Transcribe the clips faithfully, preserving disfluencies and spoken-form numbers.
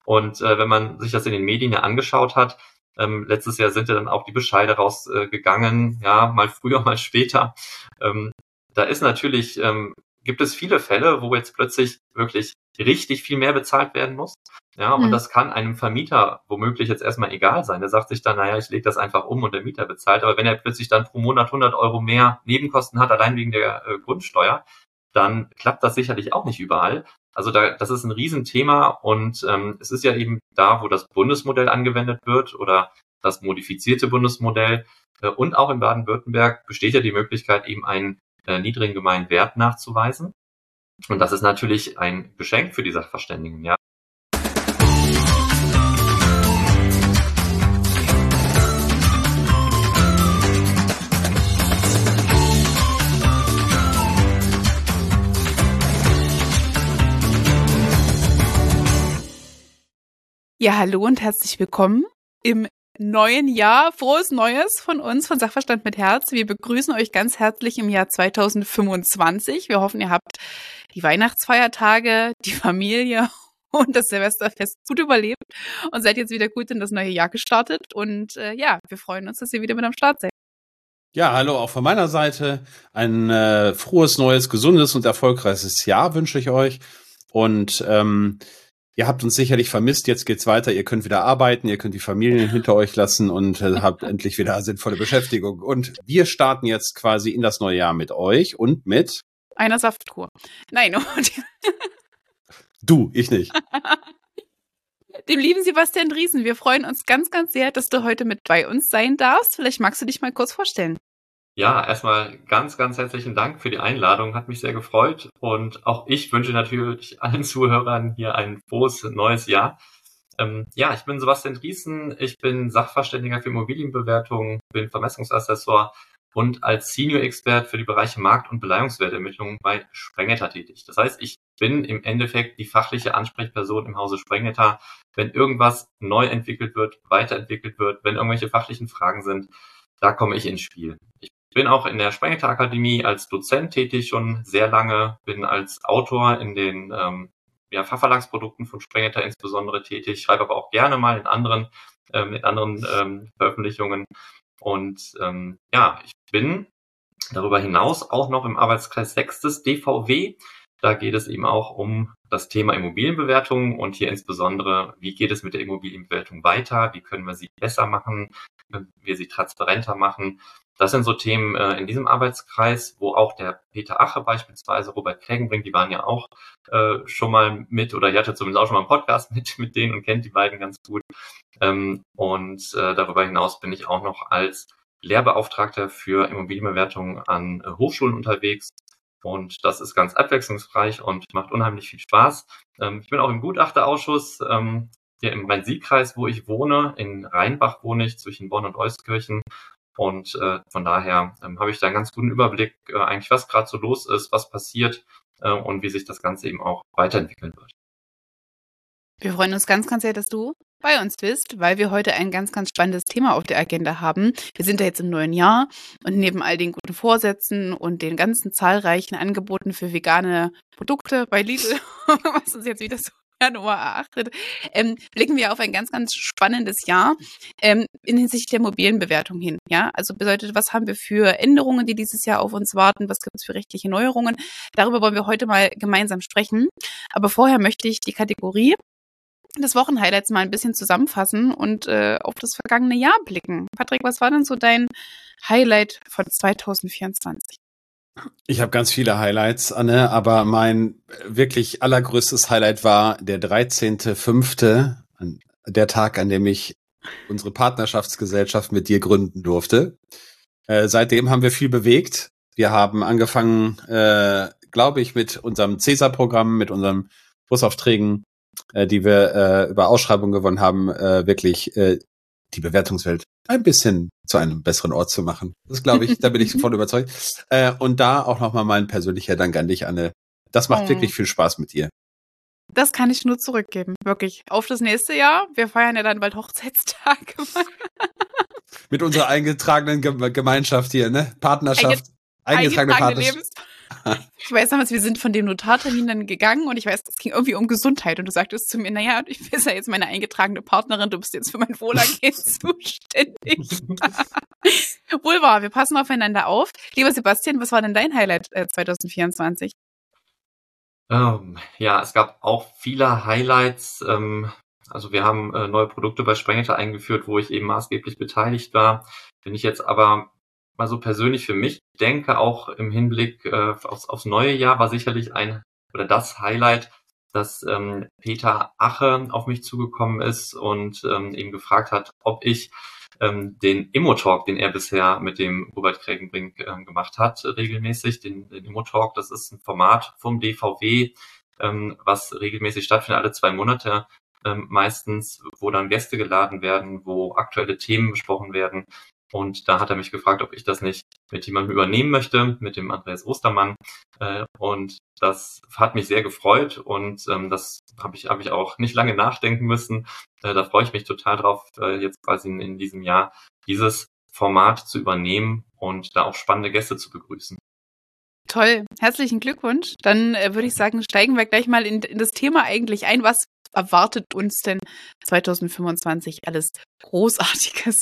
Und äh, wenn man sich das in den Medien ja angeschaut hat, ähm, letztes Jahr sind ja dann auch die Bescheide rausgegangen, äh, ja, mal früher, mal später. Ähm, da ist natürlich, ähm, gibt es viele Fälle, wo jetzt plötzlich wirklich richtig viel mehr bezahlt werden muss. Ja, und Mhm. das kann einem Vermieter womöglich jetzt erstmal egal sein. Der sagt sich dann, naja, ich lege das einfach um und der Mieter bezahlt. Aber wenn er plötzlich dann pro Monat hundert Euro mehr Nebenkosten hat, allein wegen der äh, Grundsteuer, dann klappt das sicherlich auch nicht überall. Also da, das ist ein Riesenthema und ähm, es ist ja eben da, wo das Bundesmodell angewendet wird oder das modifizierte Bundesmodell. Äh, und auch in Baden-Württemberg besteht ja die Möglichkeit, eben einen äh, niedrigen Gemeinwert nachzuweisen. Und das ist natürlich ein Geschenk für die Sachverständigen, ja. Ja, hallo und herzlich willkommen im neuen Jahr. Frohes Neues von uns, von Sachverstand mit Herz. Wir begrüßen euch ganz herzlich im Jahr zweitausendfünfundzwanzig. Wir hoffen, ihr habt die Weihnachtsfeiertage, die Familie und das Silvesterfest gut überlebt und seid jetzt wieder gut in das neue Jahr gestartet. Und äh, ja, wir freuen uns, dass ihr wieder mit am Start seid. Ja, hallo auch von meiner Seite. Ein äh, frohes, neues, gesundes und erfolgreiches Jahr wünsche ich euch. Und ähm, ihr habt uns sicherlich vermisst, jetzt geht's weiter, ihr könnt wieder arbeiten, ihr könnt die Familien hinter euch lassen und äh, habt endlich wieder sinnvolle Beschäftigung. Und wir starten jetzt quasi in das neue Jahr mit euch und mit... Einer Saftkur. Nein, und Du, ich nicht. dem lieben Sebastian Driesen. Wir freuen uns ganz, ganz sehr, dass du heute mit bei uns sein darfst. Vielleicht magst du dich mal kurz vorstellen. Ja, erstmal ganz, ganz herzlichen Dank für die Einladung. Hat mich sehr gefreut. Und auch ich wünsche natürlich allen Zuhörern hier ein frohes neues Jahr. Ähm, ja, ich bin Sebastian Driesen. Ich bin Sachverständiger für Immobilienbewertung, bin Vermessungsassessor und als Senior-Expert für die Bereiche Markt- und Beleihungswertermittlung bei Sprengnetter tätig. Das heißt, ich bin im Endeffekt die fachliche Ansprechperson im Hause Sprengnetter, wenn irgendwas neu entwickelt wird, weiterentwickelt wird, wenn irgendwelche fachlichen Fragen sind, da komme ich ins Spiel. Ich bin auch in der Sprengnetter Akademie als Dozent tätig, schon sehr lange, bin als Autor in den ähm, ja, Fachverlagsprodukten von Sprengnetter insbesondere tätig, schreibe aber auch gerne mal in anderen, ähm, in anderen ähm, Veröffentlichungen. Und ähm, ja, ich bin darüber hinaus auch noch im Arbeitskreis sechs des D V W. Da geht es eben auch um das Thema Immobilienbewertung und hier insbesondere, wie geht es mit der Immobilienbewertung weiter, wie können wir sie besser machen, wie können wir sie transparenter machen. Das sind so Themen äh, in diesem Arbeitskreis, wo auch der Peter Ache beispielsweise, Robert Klägenbrink, die waren ja auch äh, schon mal mit, oder ich hatte zumindest auch schon mal einen Podcast mit mit denen und kennt die beiden ganz gut. Ähm, und äh, darüber hinaus bin ich auch noch als Lehrbeauftragter für Immobilienbewertung an äh, Hochschulen unterwegs. Und das ist ganz abwechslungsreich und macht unheimlich viel Spaß. Ähm, ich bin auch im Gutachterausschuss ähm, hier im Rhein-Sieg-Kreis, wo ich wohne. In Rheinbach wohne ich zwischen Bonn und Euskirchen. Und äh, von daher ähm, habe ich da einen ganz guten Überblick, äh, eigentlich was gerade so los ist, was passiert äh, und wie sich das Ganze eben auch weiterentwickeln wird. Wir freuen uns ganz, ganz sehr, dass du bei uns bist, weil wir heute ein ganz, ganz spannendes Thema auf der Agenda haben. Wir sind ja jetzt im neuen Jahr und neben all den guten Vorsätzen und den ganzen zahlreichen Angeboten für vegane Produkte bei Lidl, was uns jetzt wieder so Januar erachtet, ähm, blicken wir auf ein ganz, ganz spannendes Jahr ähm, in Hinsicht der Immobilienbewertung hin. Ja, also bedeutet, was haben wir für Änderungen, die dieses Jahr auf uns warten? Was gibt es für rechtliche Neuerungen? Darüber wollen wir heute mal gemeinsam sprechen. Aber vorher möchte ich die Kategorie des Wochenhighlights mal ein bisschen zusammenfassen und äh, auf das vergangene Jahr blicken. Patrick, was war denn so dein Highlight von zweitausendvierundzwanzig? Ich habe ganz viele Highlights, Anne, aber mein wirklich allergrößtes Highlight war der dreizehnte fünfte, der Tag, an dem ich unsere Partnerschaftsgesellschaft mit dir gründen durfte. Äh, seitdem haben wir viel bewegt. Wir haben angefangen, äh, glaube ich, mit unserem Cäsar-Programm, mit unseren Busaufträgen, äh, die wir äh, über Ausschreibungen gewonnen haben, äh, wirklich äh, die Bewertungswelt ein bisschen zu einem besseren Ort zu machen. Das glaube ich, da bin ich voll überzeugt. Äh, und da auch nochmal mein persönlicher Dank an dich, Anne. Das macht oh. wirklich viel Spaß mit dir. Das kann ich nur zurückgeben, wirklich. Auf das nächste Jahr. Wir feiern ja dann bald Hochzeitstag. Mit unserer eingetragenen Gemeinschaft hier, ne? Partnerschaft. Einge- eingetragene eingetragene Partnerschaft. Ich weiß damals, wir sind von dem Notartermin dann gegangen und ich weiß, es ging irgendwie um Gesundheit und du sagtest zu mir, naja, ich bin ja jetzt meine eingetragene Partnerin, du bist jetzt für mein Wohlergehen zuständig. Wohl wahr, wir passen aufeinander auf. Lieber Sebastian, was war denn dein Highlight äh, zwanzig vierundzwanzig? Ähm, ja, es gab auch viele Highlights. Ähm, also wir haben äh, neue Produkte bei Sprengnetter eingeführt, wo ich eben maßgeblich beteiligt war. Wenn ich jetzt aber mal so persönlich für mich denke, auch im Hinblick äh, aufs, aufs neue Jahr, war sicherlich ein oder das Highlight, dass ähm, Peter Ache auf mich zugekommen ist und ähm, eben gefragt hat, ob ich ähm, den Immo-Talk, den er bisher mit dem Robert Krägenbrink ähm, gemacht hat, äh, regelmäßig, den, den Immo-Talk, das ist ein Format vom D V W, ähm, was regelmäßig stattfindet, alle zwei Monate ähm, meistens, wo dann Gäste geladen werden, wo aktuelle Themen besprochen werden. Und da hat er mich gefragt, ob ich das nicht mit jemandem übernehmen möchte, mit dem Andreas Ostermann. Äh, und das hat mich sehr gefreut und ähm, das habe ich, hab ich auch nicht lange nachdenken müssen. Äh, da freue ich mich total drauf, äh, jetzt quasi in, in diesem Jahr dieses Format zu übernehmen und da auch spannende Gäste zu begrüßen. Toll, herzlichen Glückwunsch. Dann äh, würde ich sagen, steigen wir gleich mal in, in das Thema eigentlich ein. Was erwartet uns denn zwanzig fünfundzwanzig alles Großartiges?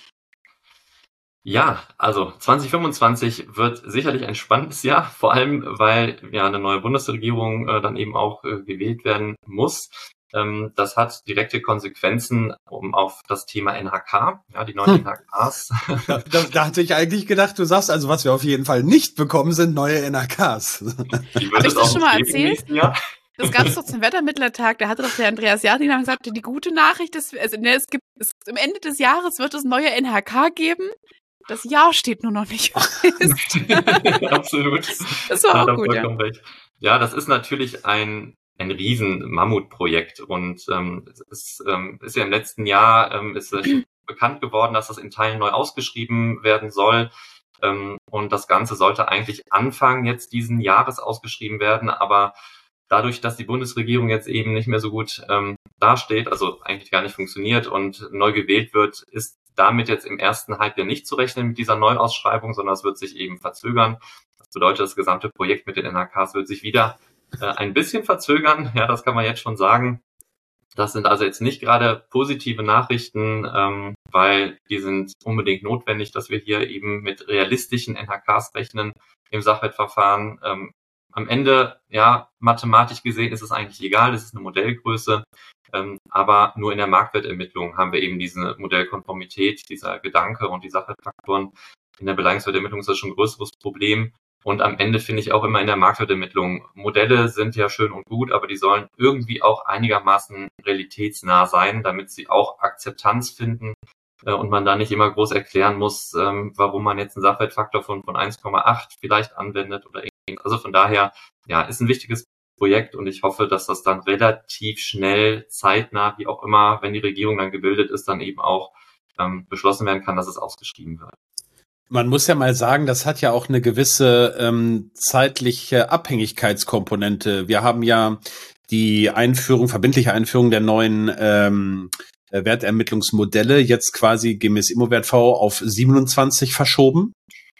Ja, also zwanzig fünfundzwanzig wird sicherlich ein spannendes Jahr, vor allem weil ja eine neue Bundesregierung äh, dann eben auch äh, gewählt werden muss. Ähm, das hat direkte Konsequenzen um auf das Thema N H K, ja, die neuen hm. N H Ks. Da, da, da hatte ich eigentlich gedacht, du sagst also, was wir auf jeden Fall nicht bekommen, sind neue N H Ks. Habe ich das schon mal erzählt? Das gab es doch zum Wettermittlertag, da hatte doch der Andreas Jardin gesagt, die gute Nachricht ist, also, ne, es gibt, es, am Ende des Jahres wird es neue N H K geben. Das Jahr steht nur noch nicht fest. Absolut. Das war auch ja, gut, ja. Recht. Ja, das ist natürlich ein ein riesen Mammutprojekt und ähm, es ist, ähm, ist ja im letzten Jahr ähm, ist äh, bekannt geworden, dass das in Teilen neu ausgeschrieben werden soll. Ähm, und das Ganze sollte eigentlich Anfang jetzt diesen Jahres ausgeschrieben werden, aber dadurch, dass die Bundesregierung jetzt eben nicht mehr so gut ähm, dasteht, also eigentlich gar nicht funktioniert und neu gewählt wird, ist damit jetzt im ersten Halbjahr nicht zu rechnen mit dieser Neuausschreibung, sondern es wird sich eben verzögern. Das bedeutet, das gesamte Projekt mit den N H Ks wird sich wieder äh, ein bisschen verzögern. Ja, das kann man jetzt schon sagen. Das sind also jetzt nicht gerade positive Nachrichten, ähm, weil die sind unbedingt notwendig, dass wir hier eben mit realistischen N H Ks rechnen im Sachwertverfahren. Ähm, am Ende, ja, mathematisch gesehen ist es eigentlich egal, das ist eine Modellgröße, ähm, aber nur in der Marktwertermittlung haben wir eben diese Modellkonformität, dieser Gedanke und die Sachwertfaktoren. In der Beleihungswertermittlung ist das schon ein größeres Problem. Und am Ende finde ich auch immer in der Marktwertermittlung, Modelle sind ja schön und gut, aber die sollen irgendwie auch einigermaßen realitätsnah sein, damit sie auch Akzeptanz finden äh, und man da nicht immer groß erklären muss, ähm, warum man jetzt einen Sachwertfaktor von, von eins Komma acht vielleicht anwendet oder irgendwas. Also von daher, ja, ist ein wichtiges Projekt und ich hoffe, dass das dann relativ schnell, zeitnah, wie auch immer, wenn die Regierung dann gebildet ist, dann eben auch ähm, beschlossen werden kann, dass es ausgeschrieben wird. Man muss ja mal sagen, das hat ja auch eine gewisse ähm, zeitliche Abhängigkeitskomponente. Wir haben ja die Einführung, verbindliche Einführung der neuen ähm, Wertermittlungsmodelle jetzt quasi gemäß ImmoWert-V auf siebenundzwanzig verschoben.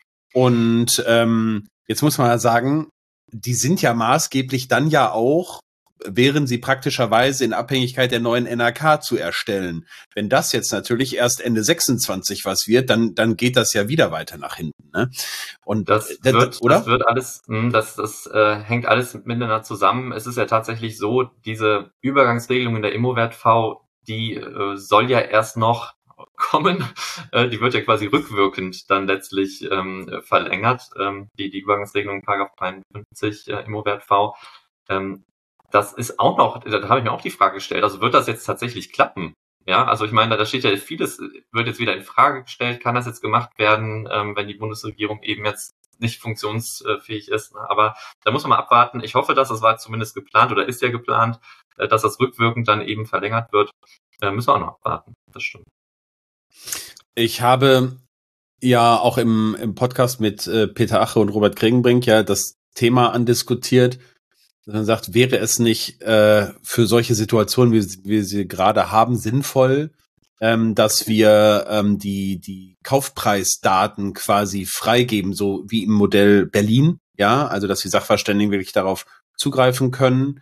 Und ähm, jetzt muss man ja sagen, die sind ja maßgeblich dann ja auch, wären sie praktischerweise in Abhängigkeit der neuen N H K zu erstellen. Wenn das jetzt natürlich erst Ende sechsundzwanzig was wird, dann dann geht das ja wieder weiter nach hinten. Ne? Und das äh, wird, oder? Das wird alles, das das äh, hängt alles miteinander zusammen. Es ist ja tatsächlich so, diese Übergangsregelung in der ImmoWert-V, die äh, soll ja erst noch kommen. Äh, die wird ja quasi rückwirkend dann letztlich ähm, verlängert. Ähm, die die Übergangsregelung Paragraph dreiundfünfzig äh, ImmoWert-V. Ähm, Das ist auch noch, da habe ich mir auch die Frage gestellt, also wird das jetzt tatsächlich klappen? Ja, also ich meine, da steht ja vieles, wird jetzt wieder in Frage gestellt, kann das jetzt gemacht werden, ähm, wenn die Bundesregierung eben jetzt nicht funktionsfähig ist. Aber da muss man mal abwarten. Ich hoffe, dass das war zumindest geplant oder ist ja geplant, äh, dass das rückwirkend dann eben verlängert wird. Äh, müssen wir auch noch abwarten, das stimmt. Ich habe ja auch im, im Podcast mit äh, Peter Ache und Robert Krägenbrink ja das Thema andiskutiert. Man sagt, wäre es nicht äh, für solche Situationen, wie wir sie gerade haben, sinnvoll, ähm, dass wir ähm, die die Kaufpreisdaten quasi freigeben, so wie im Modell Berlin, ja, also dass die Sachverständigen wirklich darauf zugreifen können.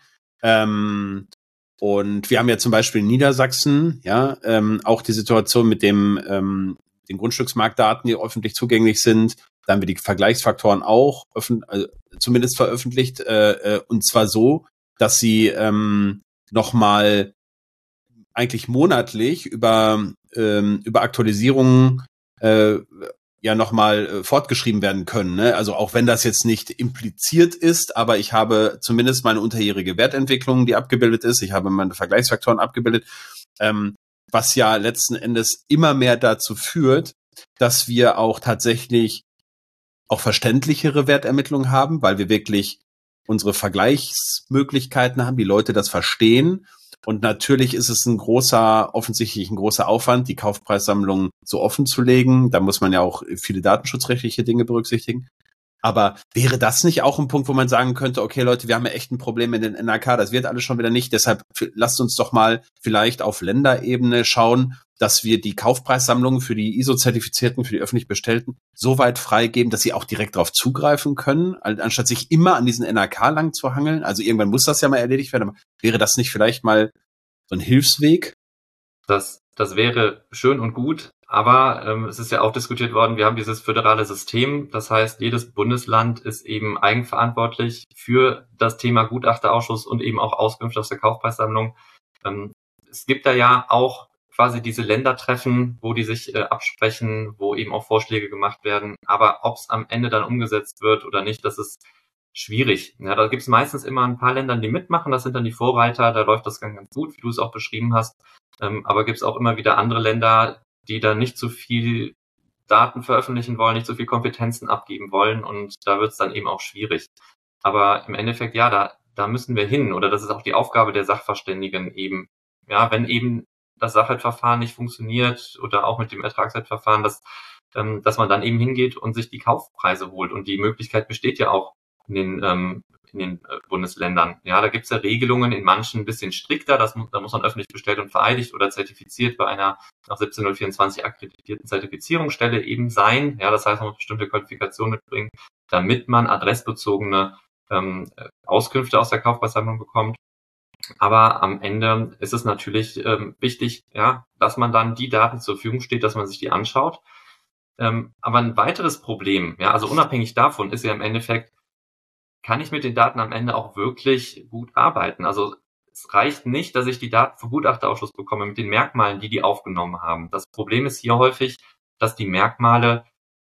Ähm, und wir haben ja zum Beispiel in Niedersachsen, ja, ähm, auch die Situation mit dem ähm, den Grundstücksmarktdaten, die öffentlich zugänglich sind. Da haben wir die Vergleichsfaktoren auch öffn- also zumindest veröffentlicht, äh, äh, und zwar so, dass sie ähm, nochmal eigentlich monatlich über ähm, über Aktualisierungen äh, ja nochmal äh, fortgeschrieben werden können. Ne? Also auch wenn das jetzt nicht impliziert ist, aber ich habe zumindest meine unterjährige Wertentwicklung, die abgebildet ist. Ich habe meine Vergleichsfaktoren abgebildet, ähm, was ja letzten Endes immer mehr dazu führt, dass wir auch tatsächlich auch verständlichere Wertermittlungen haben, weil wir wirklich unsere Vergleichsmöglichkeiten haben, die Leute das verstehen. Und natürlich ist es ein großer, offensichtlich ein großer Aufwand, die Kaufpreissammlung so offen zu legen. Da muss man ja auch viele datenschutzrechtliche Dinge berücksichtigen. Aber wäre das nicht auch ein Punkt, wo man sagen könnte, okay Leute, wir haben ja echt ein Problem mit den N A K, das wird alles schon wieder nicht, deshalb lasst uns doch mal vielleicht auf Länderebene schauen, dass wir die Kaufpreissammlungen für die I S O-Zertifizierten, für die öffentlich Bestellten so weit freigeben, dass sie auch direkt darauf zugreifen können, anstatt sich immer an diesen N A K lang zu hangeln. Also irgendwann muss das ja mal erledigt werden, aber wäre das nicht vielleicht mal so ein Hilfsweg? Das, das wäre schön und gut, aber ähm, es ist ja auch diskutiert worden, wir haben dieses föderale System, das heißt, jedes Bundesland ist eben eigenverantwortlich für das Thema Gutachterausschuss und eben auch Auskünfte aus der Kaufpreissammlung. Ähm, es gibt da ja auch quasi diese Ländertreffen, wo die sich äh, absprechen, wo eben auch Vorschläge gemacht werden, aber ob es am Ende dann umgesetzt wird oder nicht, das ist schwierig. Ja, da gibt es meistens immer ein paar Länder, die mitmachen, das sind dann die Vorreiter, da läuft das ganz, ganz gut, wie du es auch beschrieben hast. Ähm, aber gibt es auch immer wieder andere Länder, die da nicht so viel Daten veröffentlichen wollen, nicht so viel Kompetenzen abgeben wollen und da wird es dann eben auch schwierig. Aber im Endeffekt, ja, da, da müssen wir hin oder das ist auch die Aufgabe der Sachverständigen eben. Ja, wenn eben das Sachwertverfahren nicht funktioniert oder auch mit dem Ertragswertverfahren, dass, ähm, dass man dann eben hingeht und sich die Kaufpreise holt und die Möglichkeit besteht ja auch in den, ähm, in den äh, Bundesländern. Ja, da gibt's ja Regelungen, in manchen ein bisschen strikter, das, da muss man öffentlich bestellt und vereidigt oder zertifiziert bei einer nach siebzehn null vierundzwanzig akkreditierten Zertifizierungsstelle eben sein. Ja, das heißt, man muss bestimmte Qualifikationen mitbringen, damit man adressbezogene ähm, Auskünfte aus der Kaufpreissammlung bekommt. Aber am Ende ist es natürlich ähm, wichtig, ja, dass man dann die Daten zur Verfügung steht, dass man sich die anschaut. Ähm, aber ein weiteres Problem, ja, also unabhängig davon ist ja im Endeffekt, kann ich mit den Daten am Ende auch wirklich gut arbeiten? Also es reicht nicht, dass ich die Daten vom Gutachterausschuss bekomme mit den Merkmalen, die die aufgenommen haben. Das Problem ist hier häufig, dass die Merkmale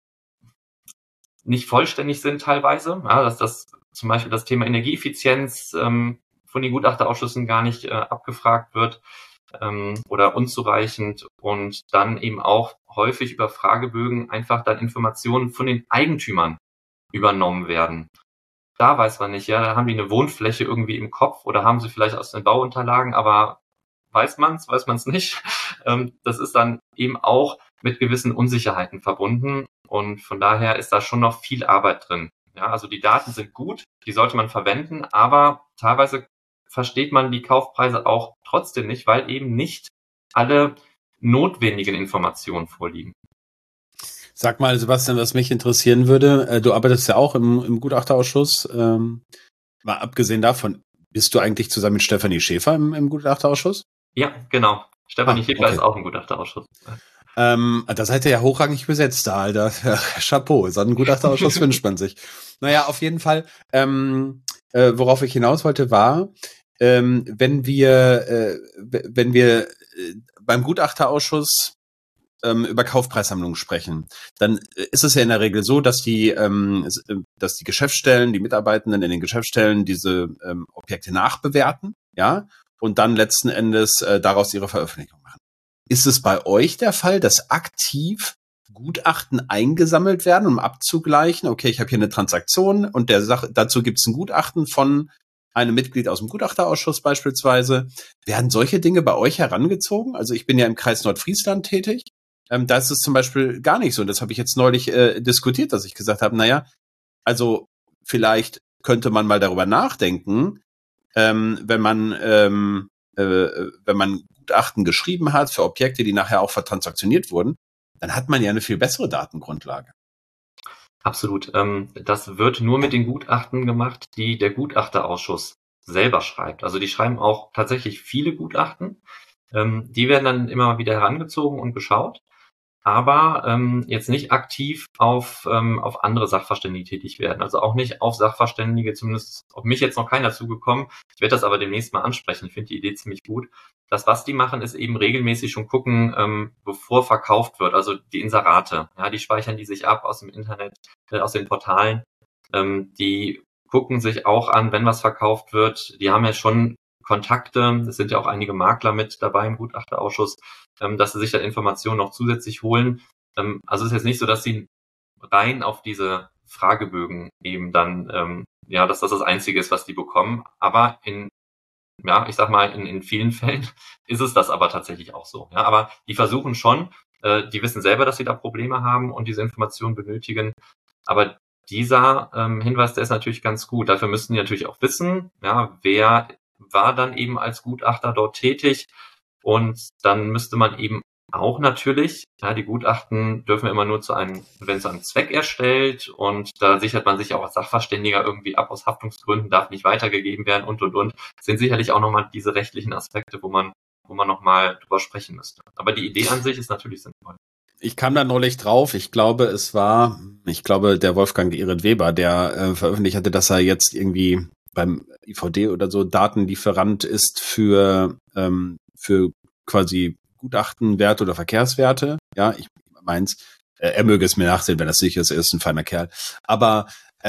nicht vollständig sind teilweise, ja, dass das zum Beispiel das Thema Energieeffizienz ähm, von den Gutachterausschüssen gar nicht äh, abgefragt wird ähm, oder unzureichend und dann eben auch häufig über Fragebögen einfach dann Informationen von den Eigentümern übernommen werden. Da weiß man nicht, ja, da haben die eine Wohnfläche irgendwie im Kopf oder haben sie vielleicht aus den Bauunterlagen, aber weiß man's, weiß man's nicht. Ähm, das ist dann eben auch mit gewissen Unsicherheiten verbunden und von daher ist da schon noch viel Arbeit drin. Ja, also die Daten sind gut, die sollte man verwenden, aber teilweise versteht man die Kaufpreise auch trotzdem nicht, weil eben nicht alle notwendigen Informationen vorliegen. Sag mal, Sebastian, was mich interessieren würde, äh, du arbeitest ja auch im, im Gutachterausschuss. Ähm, mal abgesehen davon, bist du eigentlich zusammen mit Stefanie Schäfer im, im Gutachterausschuss? Ja, genau. Stefanie Ah, Schäfer okay. ist auch im Gutachterausschuss. Ähm, da seid ihr ja hochrangig besetzt da, Alter. Chapeau, so einen Gutachterausschuss wünscht man sich. Naja, auf jeden Fall, ähm, äh, worauf ich hinaus wollte, war, ähm, wenn wir, äh, wenn wir äh, beim Gutachterausschuss ähm, über Kaufpreissammlungen sprechen, dann ist es ja in der Regel so, dass die, ähm, dass die Geschäftsstellen, die Mitarbeitenden in den Geschäftsstellen diese ähm, Objekte nachbewerten, ja, und dann letzten Endes äh, daraus ihre Veröffentlichung machen. Ist es bei euch der Fall, dass aktiv Gutachten eingesammelt werden, um abzugleichen, okay, ich habe hier eine Transaktion und der Sache, dazu gibt es ein Gutachten von einem Mitglied aus dem Gutachterausschuss beispielsweise. Werden solche Dinge bei euch herangezogen? Also ich bin ja im Kreis Nordfriesland tätig. Ähm, da ist es zum Beispiel gar nicht so. Und das habe ich jetzt neulich äh, diskutiert, dass ich gesagt habe, naja, also vielleicht könnte man mal darüber nachdenken, ähm, wenn man ähm, äh, wenn man Gutachten geschrieben hat für Objekte, die nachher auch vertransaktioniert wurden, dann hat man ja eine viel bessere Datengrundlage. Absolut. Ähm, das wird nur mit den Gutachten gemacht, die der Gutachterausschuss selber schreibt. Also die schreiben auch tatsächlich viele Gutachten. Ähm, die werden dann immer wieder herangezogen und geschaut, aber ähm, jetzt nicht aktiv auf, ähm, auf andere Sachverständige tätig werden. Also auch nicht auf Sachverständige, zumindest auf mich jetzt noch keiner zugekommen. Ich werde das aber demnächst mal ansprechen. Ich finde die Idee ziemlich gut. Das, was die machen, ist eben regelmäßig schon gucken, ähm, bevor verkauft wird. Also die Inserate, ja, die speichern die sich ab aus dem Internet, äh, aus den Portalen. Ähm, die gucken sich auch an, wenn was verkauft wird. Die haben ja schon Kontakte, es sind ja auch einige Makler mit dabei im Gutachterausschuss, ähm, dass sie sich dann Informationen noch zusätzlich holen. Ähm, also es ist jetzt nicht so, dass sie rein auf diese Fragebögen eben dann, ähm, ja, dass das das Einzige ist, was die bekommen. Aber in, ja, ich sag mal, in, in vielen Fällen ist es das aber tatsächlich auch so. Ja, aber die versuchen schon, äh, die wissen selber, dass sie da Probleme haben und diese Informationen benötigen. Aber dieser ähm, Hinweis, der ist natürlich ganz gut. Dafür müssten die natürlich auch wissen, ja, wer war dann eben als Gutachter dort tätig. Und dann müsste man eben auch natürlich, ja, die Gutachten dürfen immer nur zu einem, wenn zu einem Zweck erstellt, und da sichert man sich auch als Sachverständiger irgendwie ab aus Haftungsgründen, darf nicht weitergegeben werden und, und, und. Das sind sicherlich auch nochmal diese rechtlichen Aspekte, wo man, wo man nochmal drüber sprechen müsste. Aber die Idee an sich ist natürlich sinnvoll. Ich kam da neulich drauf. Ich glaube, es war, ich glaube, der Wolfgang Erit Weber, der äh, veröffentlicht hatte, dass er jetzt irgendwie beim I V D oder so Datenlieferant ist für ähm, für quasi Gutachtenwerte oder Verkehrswerte. Ja, ich meins. Äh, er möge es mir nachsehen, wenn das sicher ist. Er ist ein feiner Kerl. Aber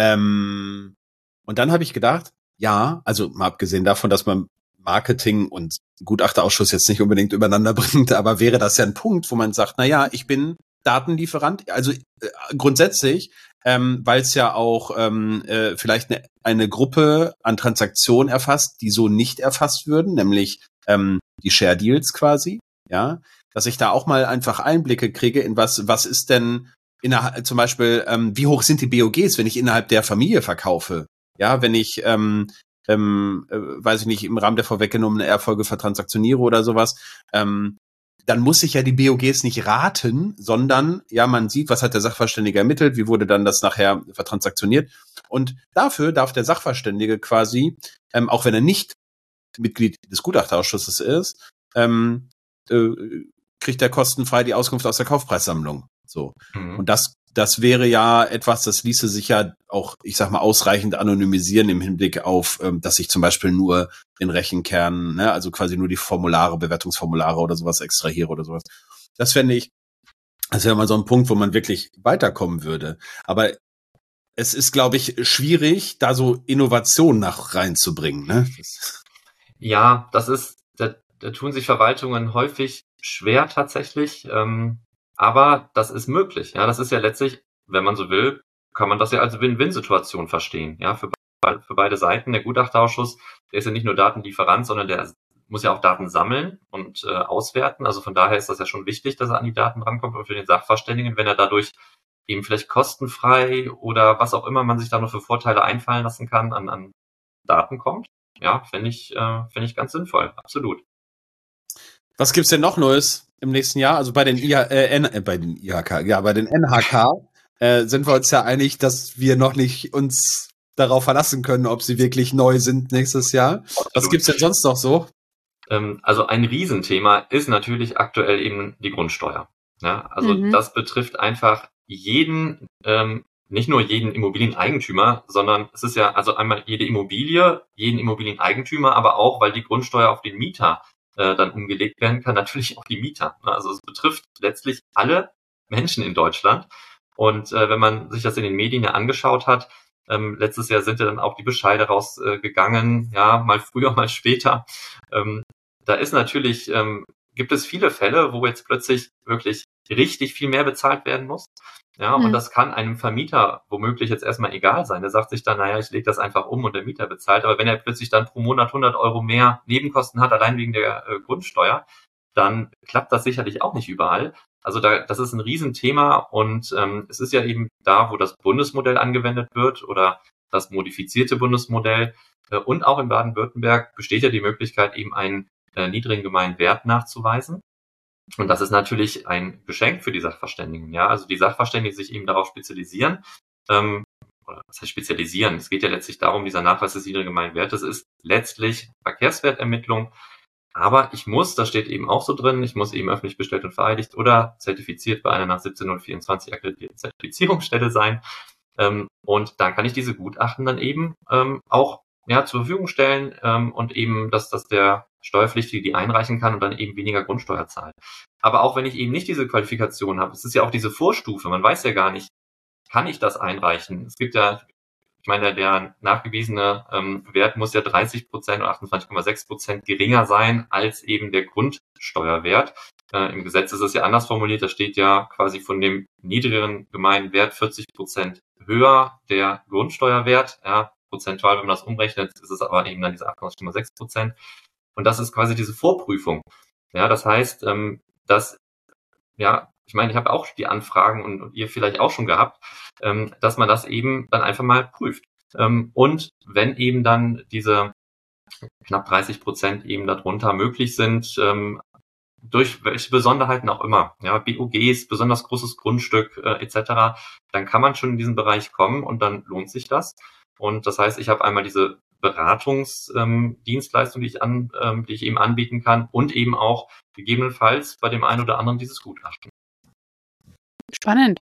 ähm, und dann habe ich gedacht, ja, also mal abgesehen davon, dass man Marketing und Gutachterausschuss jetzt nicht unbedingt übereinander bringt, aber wäre das ja ein Punkt, wo man sagt, na ja, ich bin Datenlieferant, also äh, grundsätzlich, ähm, weil es ja auch ähm, äh, vielleicht eine, eine Gruppe an Transaktionen erfasst, die so nicht erfasst würden, nämlich ähm, die Share Deals quasi, ja, dass ich da auch mal einfach Einblicke kriege in was, was ist denn innerhalb, zum Beispiel, ähm, wie hoch sind die B O Gs, wenn ich innerhalb der Familie verkaufe, ja, wenn ich ähm, Ähm, äh, weiß ich nicht, im Rahmen der vorweggenommenen Erfolge vertransaktioniere oder sowas, ähm, dann muss ich ja die B O Gs nicht raten, sondern ja, man sieht, was hat der Sachverständige ermittelt, wie wurde dann das nachher vertransaktioniert, und dafür darf der Sachverständige quasi, ähm, auch wenn er nicht Mitglied des Gutachterausschusses ist, ähm, äh, kriegt er kostenfrei die Auskunft aus der Kaufpreissammlung. So. Mhm. Und das Das wäre ja etwas, das ließe sich ja auch, ich sag mal, ausreichend anonymisieren im Hinblick auf, ähm, dass ich zum Beispiel nur den Rechenkern, ne, also quasi nur die Formulare, Bewertungsformulare oder sowas extrahiere oder sowas. Das fände ich, das wäre mal so ein Punkt, wo man wirklich weiterkommen würde. Aber es ist, glaube ich, schwierig, da so Innovation nach reinzubringen, ne? Das Ja, das ist, da, da tun sich Verwaltungen häufig schwer tatsächlich. Ähm, Aber das ist möglich. Ja, das ist ja letztlich, wenn man so will, kann man das ja als Win-Win-Situation verstehen. Ja, für, be für beide Seiten. Der Gutachterausschuss, der ist ja nicht nur Datenlieferant, sondern der muss ja auch Daten sammeln und äh, auswerten. Also von daher ist das ja schon wichtig, dass er an die Daten rankommt. Und für den Sachverständigen, wenn er dadurch eben vielleicht kostenfrei oder was auch immer man sich da noch für Vorteile einfallen lassen kann, an, an Daten kommt, ja, fände ich, äh, fände ich ganz sinnvoll. Absolut. Was gibt's denn noch Neues im nächsten Jahr? Also bei den I H, äh, N, äh, bei den I H K, ja, bei den N H K äh, sind wir uns ja einig, dass wir noch nicht uns darauf verlassen können, ob sie wirklich neu sind nächstes Jahr. Absolut. Was gibt's denn sonst noch so? Ähm, also ein Riesenthema ist natürlich aktuell eben die Grundsteuer. Ja, also Mhm. das betrifft einfach jeden, ähm, nicht nur jeden Immobilieneigentümer, sondern es ist ja also einmal jede Immobilie, jeden Immobilieneigentümer, aber auch, weil die Grundsteuer auf den Mieter äh, dann umgelegt werden kann, natürlich auch die Mieter. Also es betrifft letztlich alle Menschen in Deutschland. Und äh, wenn man sich das in den Medien ja angeschaut hat, ähm, letztes Jahr sind ja dann auch die Bescheide rausgegangen, äh, ja, mal früher, mal später. Ähm, da ist natürlich, ähm, gibt es viele Fälle, wo jetzt plötzlich wirklich richtig viel mehr bezahlt werden muss. Ja, Mhm. und das kann einem Vermieter womöglich jetzt erstmal egal sein. Der sagt sich dann, naja, ich lege das einfach um und der Mieter bezahlt. Aber wenn er plötzlich dann pro Monat hundert Euro mehr Nebenkosten hat, allein wegen der äh, Grundsteuer, dann klappt das sicherlich auch nicht überall. Also da, das ist ein Riesenthema, und ähm, es ist ja eben da, wo das Bundesmodell angewendet wird oder das modifizierte Bundesmodell. Äh, und auch in Baden-Württemberg besteht ja die Möglichkeit, eben einen äh, niedrigen Gemeinwert nachzuweisen. Und das ist natürlich ein Geschenk für die Sachverständigen. Ja, also die Sachverständigen, die sich eben darauf spezialisieren, ähm, was heißt spezialisieren? Es geht ja letztlich darum, dieser Nachweis des niedrigen Gemeinwertes ist letztlich Verkehrswertermittlung. Aber ich muss, das steht eben auch so drin, ich muss eben öffentlich bestellt und vereidigt oder zertifiziert bei einer nach siebzehnhundertvierundzwanzig akkreditierten Zertifizierungsstelle sein. Ähm, und dann kann ich diese Gutachten dann eben ähm, auch ja, zur Verfügung stellen ähm, und eben, dass, dass der Steuerpflichtige die einreichen kann und dann eben weniger Grundsteuer zahlt. Aber auch wenn ich eben nicht diese Qualifikation habe, es ist ja auch diese Vorstufe, man weiß ja gar nicht, kann ich das einreichen? Es gibt ja, ich meine, der nachgewiesene ähm, Wert muss ja dreißig Prozent oder achtundzwanzig Komma sechs Prozent geringer sein als eben der Grundsteuerwert. Äh, Im Gesetz ist es ja anders formuliert, da steht ja quasi von dem niedrigeren Gemeinwert vierzig Prozent höher der Grundsteuerwert. Ja, prozentual, wenn man das umrechnet, ist es aber eben dann diese achtundzwanzig Komma sechs Prozent. Und das ist quasi diese Vorprüfung. Ja, das heißt, ähm, dass, ja, ich meine, ich habe auch die Anfragen und, und ihr vielleicht auch schon gehabt, ähm, dass man das eben dann einfach mal prüft. Ähm, und wenn eben dann diese knapp dreißig Prozent eben darunter möglich sind, ähm, durch welche Besonderheiten auch immer, ja, B U Gs, besonders großes Grundstück äh, et cetera, dann kann man schon in diesen Bereich kommen und dann lohnt sich das. Und das heißt, ich habe einmal diese Beratungsdienstleistung, ähm, die ich an, ähm, die ich eben anbieten kann und eben auch gegebenenfalls bei dem einen oder anderen dieses Gutachten. Spannend.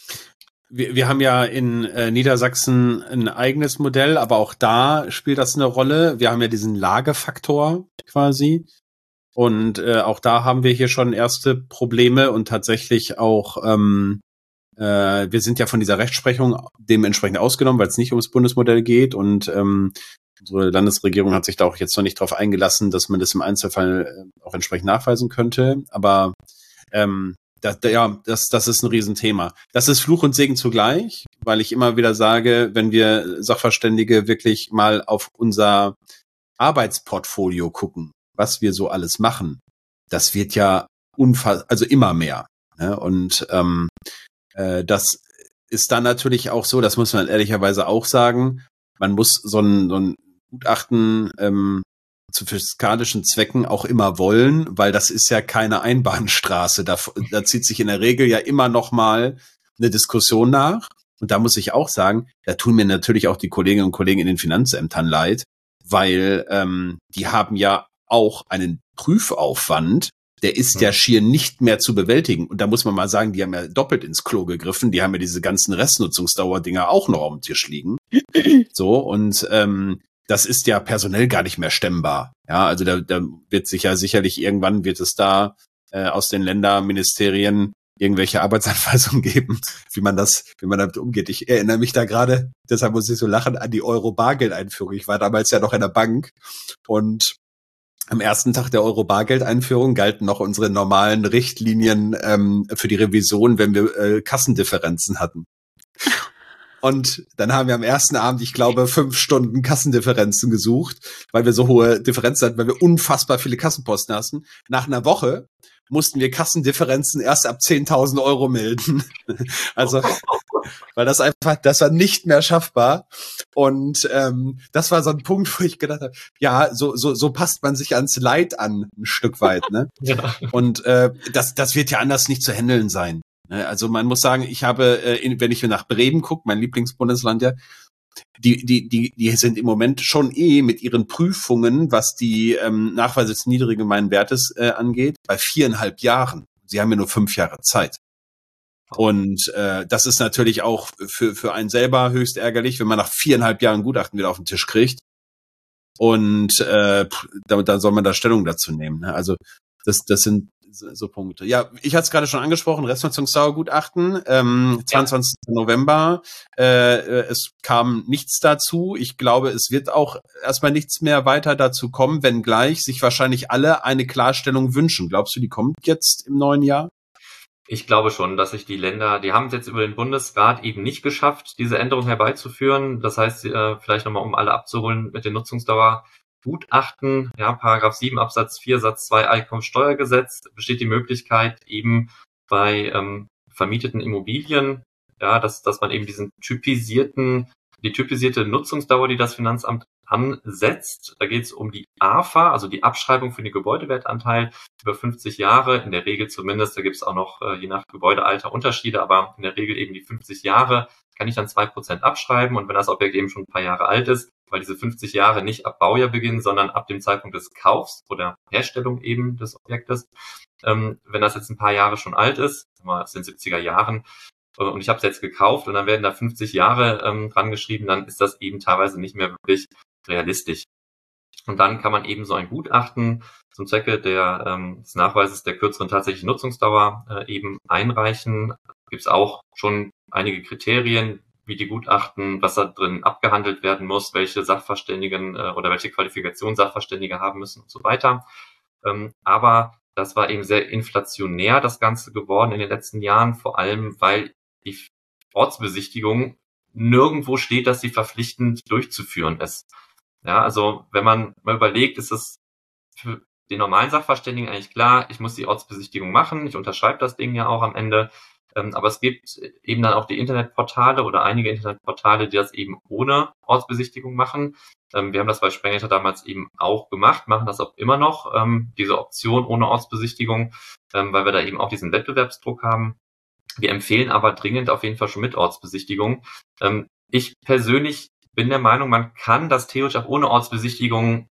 Wir, wir haben ja in äh, Niedersachsen ein eigenes Modell, aber auch da spielt das eine Rolle. Wir haben ja diesen Lagefaktor quasi. Und äh, auch da haben wir hier schon erste Probleme und tatsächlich auch, ähm, äh, wir sind ja von dieser Rechtsprechung dementsprechend ausgenommen, weil es nicht ums Bundesmodell geht. Und ähm, unsere Landesregierung hat sich da auch jetzt noch nicht drauf eingelassen, dass man das im Einzelfall auch entsprechend nachweisen könnte. Aber ähm, Das, ja, das, das ist ein Riesenthema. Das ist Fluch und Segen zugleich, weil ich immer wieder sage, wenn wir Sachverständige wirklich mal auf unser Arbeitsportfolio gucken, was wir so alles machen, das wird ja unfassbar, also immer mehr. Ne? Und ähm, äh, das ist dann natürlich auch so, das muss man ehrlicherweise auch sagen, man muss so ein, so ein Gutachten ähm, zu fiskalischen Zwecken auch immer wollen, weil das ist ja keine Einbahnstraße. Da, da zieht sich in der Regel ja immer noch mal eine Diskussion nach. Und da muss ich auch sagen, da tun mir natürlich auch die Kolleginnen und Kollegen in den Finanzämtern leid, weil ähm, die haben ja auch einen Prüfaufwand, der ist ja schier nicht mehr zu bewältigen. Und da muss man mal sagen, die haben ja doppelt ins Klo gegriffen. Die haben ja diese ganzen Restnutzungsdauerdinger auch noch auf dem Tisch liegen. So, und ähm, das ist ja personell gar nicht mehr stemmbar. Ja, also da, da wird sich ja sicherlich irgendwann wird es da äh, aus den Länderministerien irgendwelche Arbeitsanweisungen geben, wie man das, wie man damit umgeht. Ich erinnere mich da gerade, deshalb muss ich so lachen, an die Euro-Bargeld-Einführung. Ich war damals ja noch in der Bank und am ersten Tag der Euro-Bargeld-Einführung galten noch unsere normalen Richtlinien ähm, für die Revision, wenn wir äh, Kassendifferenzen hatten. Und dann haben wir am ersten Abend, ich glaube, fünf Stunden Kassendifferenzen gesucht, weil wir so hohe Differenzen hatten, weil wir unfassbar viele Kassenposten hatten. Nach einer Woche mussten wir Kassendifferenzen erst ab zehntausend Euro melden. Also, weil das einfach, das war nicht mehr schaffbar. Und ähm, das war so ein Punkt, wo ich gedacht habe, ja, so so so passt man sich ans Leid an, ein Stück weit, ne? Ja. Und äh, das das wird ja anders nicht zu handeln sein. Also man muss sagen, ich habe, wenn ich nach Bremen gucke, mein Lieblingsbundesland ja, die die die die sind im Moment schon eh mit ihren Prüfungen, was die ähm, Nachweise des niedrigen Gemeinwertes äh, angeht, bei viereinhalb Jahren. Sie haben ja nur fünf Jahre Zeit. Und äh, das ist natürlich auch für für einen selber höchst ärgerlich, wenn man nach viereinhalb Jahren Gutachten wieder auf den Tisch kriegt. Und äh, da, da soll man da Stellung dazu nehmen. Ne? Also das das sind so Punkte. Ja, ich hatte es gerade schon angesprochen, Restnutzungsdauergutachten, ähm, zweiundzwanzigsten November. Äh, es kam nichts dazu. Ich glaube, es wird auch erstmal nichts mehr weiter dazu kommen, wenngleich sich wahrscheinlich alle eine Klarstellung wünschen. Glaubst du, die kommt jetzt im neuen Jahr? Ich glaube schon, dass sich die Länder, die haben es jetzt über den Bundesrat eben nicht geschafft, diese Änderung herbeizuführen. Das heißt, äh, vielleicht nochmal, um alle abzuholen mit den Nutzungsdauergutachten, ja, Paragraph sieben Absatz vier Satz zwei Einkommensteuergesetz besteht die Möglichkeit eben bei ähm, vermieteten Immobilien, ja, dass dass man eben diesen typisierten, die typisierte Nutzungsdauer, die das Finanzamt ansetzt. Da geht es um die A F A, also die Abschreibung für den Gebäudewertanteil über fünfzig Jahre, in der Regel zumindest. Da gibt es auch noch äh, je nach Gebäudealter Unterschiede, aber in der Regel eben die fünfzig Jahre kann ich dann zwei Prozent abschreiben. Und wenn das Objekt eben schon ein paar Jahre alt ist, weil diese fünfzig Jahre nicht ab Baujahr beginnen, sondern ab dem Zeitpunkt des Kaufs oder Herstellung eben des Objektes, ähm, wenn das jetzt ein paar Jahre schon alt ist, aus den siebziger Jahren, und ich habe es jetzt gekauft und dann werden da fünfzig Jahre ähm, dran geschrieben, dann ist das eben teilweise nicht mehr wirklich realistisch. Und dann kann man eben so ein Gutachten zum Zwecke der, ähm, des Nachweises der kürzeren tatsächlichen Nutzungsdauer äh, eben einreichen. Gibt es auch schon einige Kriterien, wie die Gutachten, was da drin abgehandelt werden muss, welche Sachverständigen äh, oder welche Qualifikation Sachverständige haben müssen und so weiter. Ähm, aber das war eben sehr inflationär, das Ganze geworden in den letzten Jahren, vor allem weil die Ortsbesichtigung nirgendwo steht, dass sie verpflichtend durchzuführen ist. Ja, also wenn man mal überlegt, ist es für den normalen Sachverständigen eigentlich klar, ich muss die Ortsbesichtigung machen, ich unterschreibe das Ding ja auch am Ende, ähm, aber es gibt eben dann auch die Internetportale oder einige Internetportale, die das eben ohne Ortsbesichtigung machen. Ähm, wir haben das bei Sprengnetter damals eben auch gemacht, machen das auch immer noch, ähm, diese Option ohne Ortsbesichtigung, ähm, weil wir da eben auch diesen Wettbewerbsdruck haben. Wir empfehlen aber dringend auf jeden Fall schon mit Ortsbesichtigung. Ähm, ich persönlich bin der Meinung, man kann das theoretisch auch ohne Ortsbesichtigung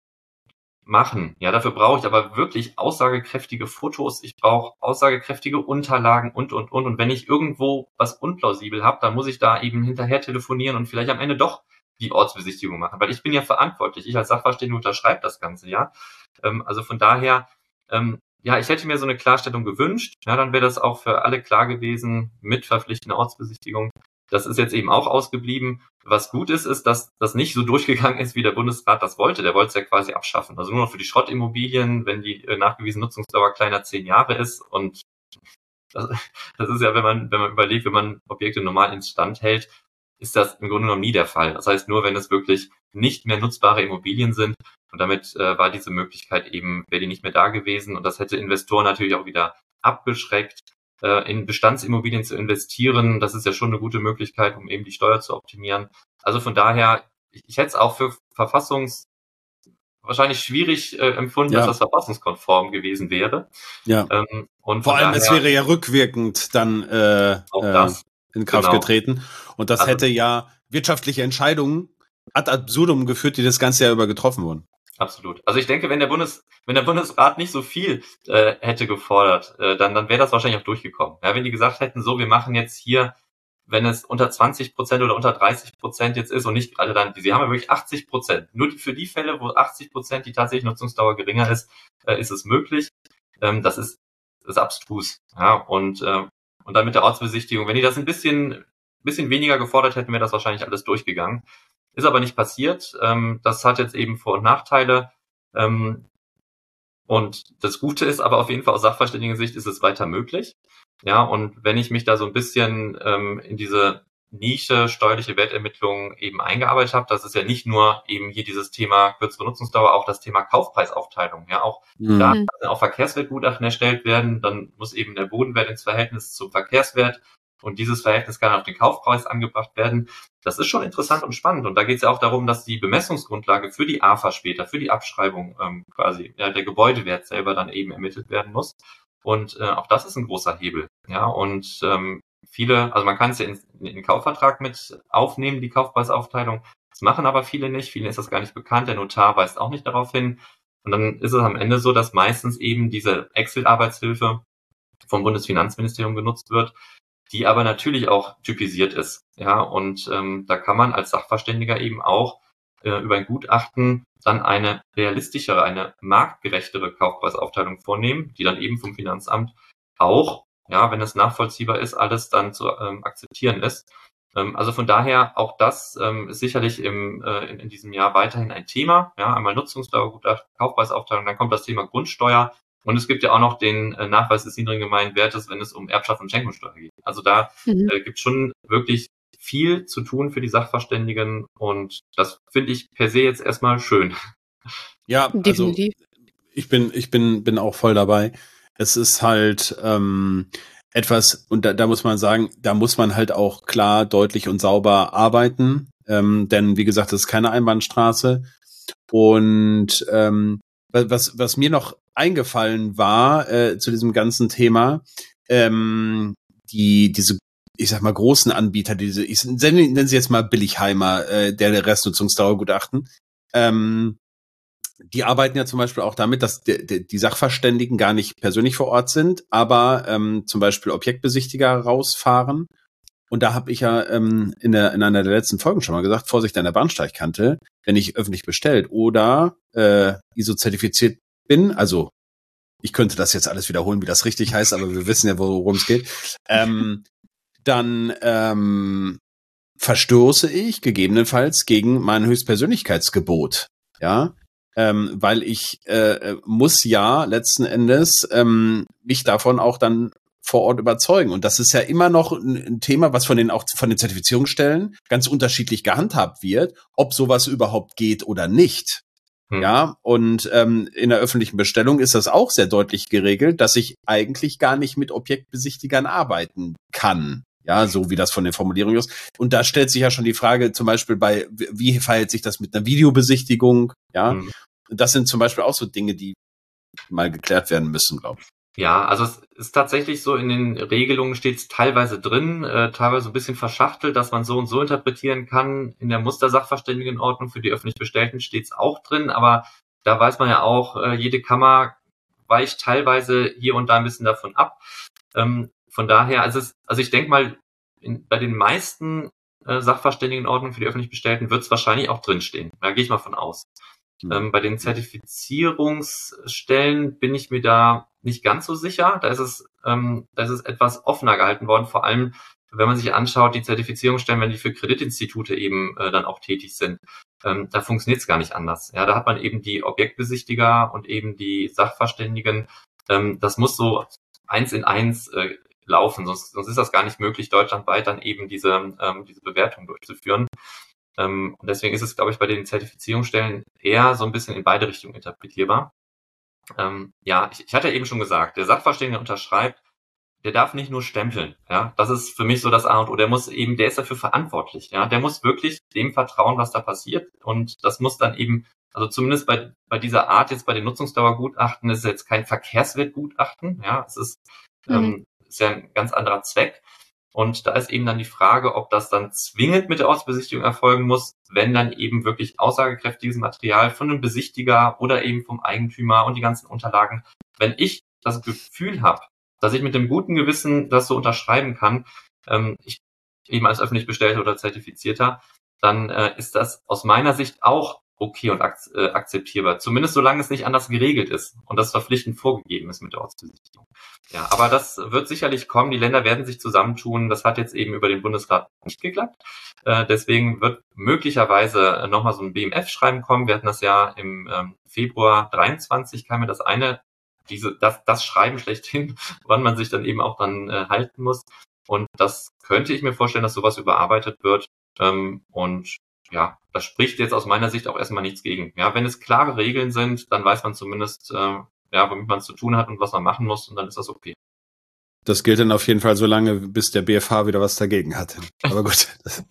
machen. Ja, dafür brauche ich aber wirklich aussagekräftige Fotos. Ich brauche aussagekräftige Unterlagen und, und, und. Und wenn ich irgendwo was unplausibel habe, dann muss ich da eben hinterher telefonieren und vielleicht am Ende doch die Ortsbesichtigung machen. Weil ich bin ja verantwortlich. Ich als Sachverständiger unterschreibe das Ganze, ja. Ähm, also von daher, ähm, ja, ich hätte mir so eine Klarstellung gewünscht. Ja, dann wäre das auch für alle klar gewesen mit verpflichtender Ortsbesichtigung. Das ist jetzt eben auch ausgeblieben. Was gut ist, ist, dass das nicht so durchgegangen ist, wie der Bundesrat das wollte. Der wollte es ja quasi abschaffen. Also nur noch für die Schrottimmobilien, wenn die äh, nachgewiesene Nutzungsdauer kleiner zehn Jahre ist. Und das, das ist ja, wenn man, wenn man überlegt, wenn man Objekte normal instand hält, ist das im Grunde genommen nie der Fall. Das heißt, nur wenn es wirklich nicht mehr nutzbare Immobilien sind. Und damit äh, war diese Möglichkeit eben, wäre die nicht mehr da gewesen. Und das hätte Investoren natürlich auch wieder abgeschreckt, äh, in Bestandsimmobilien zu investieren. Das ist ja schon eine gute Möglichkeit, um eben die Steuer zu optimieren. Also von daher, ich, ich hätte es auch für verfassungs wahrscheinlich schwierig äh, empfunden, ja, dass das verfassungskonform gewesen wäre. Ja. Ähm, und vor allem, daher, es wäre ja rückwirkend dann äh, auch das, äh, in Kraft genau. getreten. Und das also, hätte ja wirtschaftliche Entscheidungen ad absurdum geführt, die das ganze Jahr über getroffen wurden. Absolut. Also ich denke, wenn der Bundes, wenn der Bundesrat nicht so viel äh, hätte gefordert, äh, dann, dann wäre das wahrscheinlich auch durchgekommen. Ja, wenn die gesagt hätten, so, wir machen jetzt hier, wenn es unter zwanzig Prozent oder unter dreißig Prozent jetzt ist und nicht gerade dann, sie haben ja wirklich achtzig Prozent. Nur für die Fälle, wo achtzig Prozent die tatsächliche Nutzungsdauer geringer ist, äh, ist es möglich. Ähm, das ist, das ist abstrus. Ja, und, äh, und dann mit der Ortsbesichtigung, wenn die das ein bisschen, bisschen weniger gefordert hätten, wäre das wahrscheinlich alles durchgegangen. Ist aber nicht passiert. Ähm, das hat jetzt eben Vor- und Nachteile. Ähm, und das Gute ist aber auf jeden Fall aus Sachverständigen-Sicht ist es weiter möglich. Ja, und wenn ich mich da so ein bisschen ähm, in diese Nische steuerliche Wertermittlung eben eingearbeitet habe, das ist ja nicht nur eben hier dieses Thema kürzere Nutzungsdauer, auch das Thema Kaufpreisaufteilung. Ja, auch mhm. da kann auch Verkehrswertgutachten erstellt werden. Dann muss eben der Bodenwert ins Verhältnis zum Verkehrswert und dieses Verhältnis kann auf den Kaufpreis angebracht werden. Das ist schon interessant und spannend. Und da geht es ja auch darum, dass die Bemessungsgrundlage für die A F A später, für die Abschreibung ähm, quasi, ja, der Gebäudewert selber dann eben ermittelt werden muss. Und äh, auch das ist ein großer Hebel. Ja, und ähm, viele, also man kann es ja in, in den Kaufvertrag mit aufnehmen, die Kaufpreisaufteilung. Das machen aber viele nicht. Vielen ist das gar nicht bekannt. Der Notar weist auch nicht darauf hin. Und dann ist es am Ende so, dass meistens eben diese Excel-Arbeitshilfe vom Bundesfinanzministerium genutzt wird, die aber natürlich auch typisiert ist. Ja, und ähm, da kann man als Sachverständiger eben auch äh, über ein Gutachten dann eine realistischere, eine marktgerechtere Kaufpreisaufteilung vornehmen, die dann eben vom Finanzamt auch, ja, wenn es nachvollziehbar ist, alles dann zu ähm, akzeptieren ist. Ähm, also von daher auch das ähm, ist sicherlich im, äh, in, in diesem Jahr weiterhin ein Thema. Ja, einmal Nutzungsdauergutachten, Kaufpreisaufteilung, dann kommt das Thema Grundsteuer. Und es gibt ja auch noch den äh, Nachweis des niedrigen Gemeinwertes, wenn es um Erbschaft und Schenkungssteuer geht. Also da mhm. äh, gibt es schon wirklich viel zu tun für die Sachverständigen und das finde ich per se jetzt erstmal schön. Ja, definitiv. Also ich bin ich bin bin auch voll dabei. Es ist halt ähm, etwas, und da, da muss man sagen, da muss man halt auch klar, deutlich und sauber arbeiten. Ähm, denn wie gesagt, das ist keine Einbahnstraße. Und ähm, was, was mir noch eingefallen war äh, zu diesem ganzen Thema, ähm, die diese, ich sag mal, großen Anbieter, diese, ich nenne sie jetzt mal Billigheimer, äh, der Restnutzungsdauergutachten, ähm, die arbeiten ja zum Beispiel auch damit, dass de, de, die Sachverständigen gar nicht persönlich vor Ort sind, aber ähm, zum Beispiel Objektbesichtiger rausfahren. Und da habe ich ja ähm, in, der, in einer der letzten Folgen schon mal gesagt, Vorsicht an der Bahnsteigkante, wenn ich öffentlich bestellt oder äh, I S O-zertifiziert bin, also ich könnte das jetzt alles wiederholen, wie das richtig heißt, aber wir wissen ja, worum es geht, ähm, dann ähm, verstoße ich gegebenenfalls gegen mein Höchstpersönlichkeitsgebot, ja, ähm, weil ich äh, muss ja letzten Endes ähm, mich davon auch dann vor Ort überzeugen. Und das ist ja immer noch ein Thema, was von den auch von den Zertifizierungsstellen ganz unterschiedlich gehandhabt wird, ob sowas überhaupt geht oder nicht. Hm. Ja, und ähm, in der öffentlichen Bestellung ist das auch sehr deutlich geregelt, dass ich eigentlich gar nicht mit Objektbesichtigern arbeiten kann. Ja, so wie das von den Formulierungen ist. Und da stellt sich ja schon die Frage, zum Beispiel bei, wie verhält sich das mit einer Videobesichtigung? Ja, hm. Das sind zum Beispiel auch so Dinge, die mal geklärt werden müssen, glaube ich. Ja, also es ist tatsächlich so, in den Regelungen steht es teilweise drin, äh, teilweise ein bisschen verschachtelt, dass man so und so interpretieren kann. In der Mustersachverständigenordnung für die öffentlich Bestellten steht es auch drin, aber da weiß man ja auch, äh, jede Kammer weicht teilweise hier und da ein bisschen davon ab. Ähm, von daher, also, es, also ich denke mal, in, bei den meisten äh, Sachverständigenordnungen für die öffentlich Bestellten wird es wahrscheinlich auch drinstehen. Da gehe ich mal von aus. Mhm. Ähm, bei den Zertifizierungsstellen bin ich mir da nicht ganz so sicher. Da ist es, ähm, da ist es etwas offener gehalten worden. Vor allem, wenn man sich anschaut, die Zertifizierungsstellen, wenn die für Kreditinstitute eben äh, dann auch tätig sind, ähm, da funktioniert es gar nicht anders. Ja, da hat man eben die Objektbesichtiger und eben die Sachverständigen. Ähm, das muss so eins in eins äh, laufen, sonst, sonst ist das gar nicht möglich, deutschlandweit dann eben diese, ähm, diese Bewertung durchzuführen. Ähm, und deswegen ist es, glaube ich, bei den Zertifizierungsstellen eher so ein bisschen in beide Richtungen interpretierbar. Ähm, ja, ich, ich hatte eben schon gesagt, der Sachverständige unterschreibt, der darf nicht nur stempeln, ja, das ist für mich so das A und O, der muss eben, der ist dafür verantwortlich, ja, der muss wirklich dem vertrauen, was da passiert, und das muss dann eben, also zumindest bei, bei dieser Art jetzt bei den Nutzungsdauergutachten, ist es jetzt kein Verkehrswertgutachten, ja, es ist, mhm. ähm, ist ja ein ganz anderer Zweck. Und da ist eben dann die Frage, ob das dann zwingend mit der Ortsbesichtigung erfolgen muss, wenn dann eben wirklich aussagekräftiges Material von einem Besichtiger oder eben vom Eigentümer und die ganzen Unterlagen, wenn ich das Gefühl habe, dass ich mit dem guten Gewissen das so unterschreiben kann, ähm, ich eben als öffentlich Bestellter oder Zertifizierter, dann äh, ist das aus meiner Sicht auch okay und ak- äh, akzeptierbar. Zumindest solange es nicht anders geregelt ist und das verpflichtend vorgegeben ist mit der Ortsbesichtigung. Ja, aber das wird sicherlich kommen. Die Länder werden sich zusammentun. Das hat jetzt eben über den Bundesrat nicht geklappt. Äh, deswegen wird möglicherweise nochmal so ein B M F-Schreiben kommen. Wir hatten das ja im ähm, Februar dreiundzwanzig, kam mir das eine, diese, das, das Schreiben schlechthin, wann man sich dann eben auch dann äh, halten muss. Und das könnte ich mir vorstellen, dass sowas überarbeitet wird. Ähm, und ja, das spricht jetzt aus meiner Sicht auch erstmal nichts gegen. Ja, wenn es klare Regeln sind, dann weiß man zumindest, äh, ja, womit man es zu tun hat und was man machen muss, und dann ist das okay. Das gilt dann auf jeden Fall so lange, bis der B F H wieder was dagegen hat. Aber gut.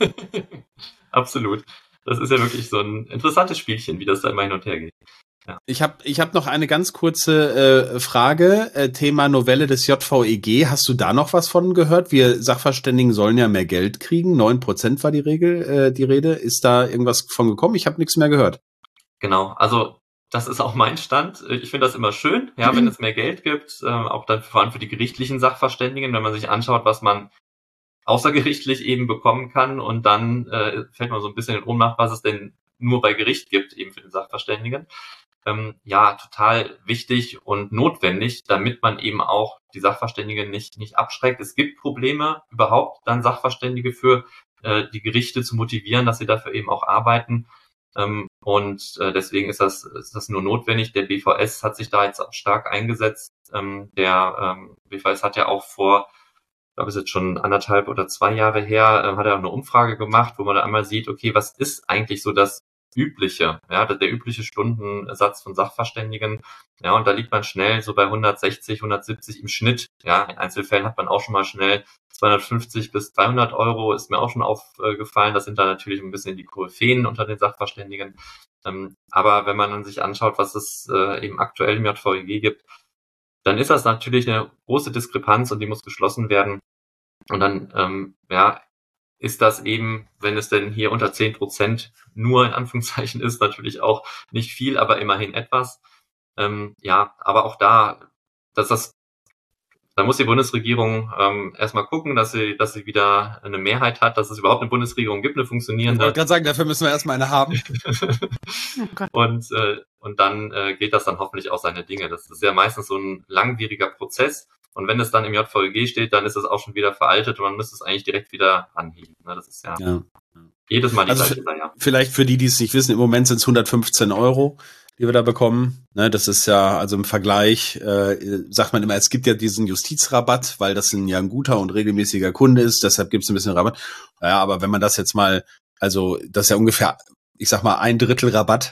Absolut. Das ist ja wirklich so ein interessantes Spielchen, wie das da immer hin und her geht. Ja. Ich habe ich hab noch eine ganz kurze äh, Frage, äh, Thema Novelle des J V E G. Hast du da noch was von gehört? Wir Sachverständigen sollen ja mehr Geld kriegen. neun Prozent war die Regel, äh, die Rede. Ist da irgendwas von gekommen? Ich habe nichts mehr gehört. Genau, also das ist auch mein Stand. Ich finde das immer schön, ja, wenn es mehr Geld gibt, äh, auch dann vor allem für die gerichtlichen Sachverständigen, wenn man sich anschaut, was man außergerichtlich eben bekommen kann, und dann äh, fällt man so ein bisschen in Ohnmacht, was es denn nur bei Gericht gibt, eben für den Sachverständigen. Ähm, ja, total wichtig und notwendig, damit man eben auch die Sachverständigen nicht nicht abschreckt. Es gibt Probleme, überhaupt dann Sachverständige für äh, die Gerichte zu motivieren, dass sie dafür eben auch arbeiten. Ähm, und äh, deswegen ist das ist das nur notwendig. Der B V S hat sich da jetzt auch stark eingesetzt. Ähm, der ähm, B V S hat ja auch vor, ich glaube, es ist jetzt schon anderthalb oder zwei Jahre her, äh, hat er auch eine Umfrage gemacht, wo man dann einmal sieht, okay, was ist eigentlich so das übliche, ja, der übliche Stundensatz von Sachverständigen. Ja, und da liegt man schnell so bei hundertsechzig, hundertsiebzig im Schnitt. Ja, in Einzelfällen hat man auch schon mal schnell zweihundertfünfzig bis dreihundert Euro, ist mir auch schon aufgefallen. Das sind da natürlich ein bisschen die Koryphäen unter den Sachverständigen. Ähm, aber wenn man dann sich anschaut, was es äh, eben aktuell im J V E G gibt, dann ist das natürlich eine große Diskrepanz und die muss geschlossen werden. Und dann, ähm, ja, ist das eben, wenn es denn hier unter zehn Prozent nur in Anführungszeichen ist, natürlich auch nicht viel, aber immerhin etwas. Ähm, ja, aber auch da, dass das, da muss die Bundesregierung ähm, erstmal gucken, dass sie, dass sie wieder eine Mehrheit hat, dass es überhaupt eine Bundesregierung gibt, eine funktionierende. Ich wollte gerade sagen, dafür müssen wir erstmal eine haben. Oh und äh, und dann äh, geht das dann hoffentlich auch seine Dinge. Das ist ja meistens so ein langwieriger Prozess. Und wenn es dann im J V E G steht, dann ist es auch schon wieder veraltet und man müsste es eigentlich direkt wieder anheben. Das ist ja, ja. jedes Mal die also gleiche Sache. Ja. Vielleicht für die, die es nicht wissen, im Moment sind es hundertfünfzehn Euro, die wir da bekommen. Ne, das ist ja, also im Vergleich, äh, sagt man immer, es gibt ja diesen Justizrabatt, weil das ein, ja ein guter und regelmäßiger Kunde ist, deshalb gibt es ein bisschen Rabatt. Ja, aber wenn man das jetzt mal, also das ist ja ungefähr, ich sag mal, ein Drittel Rabatt.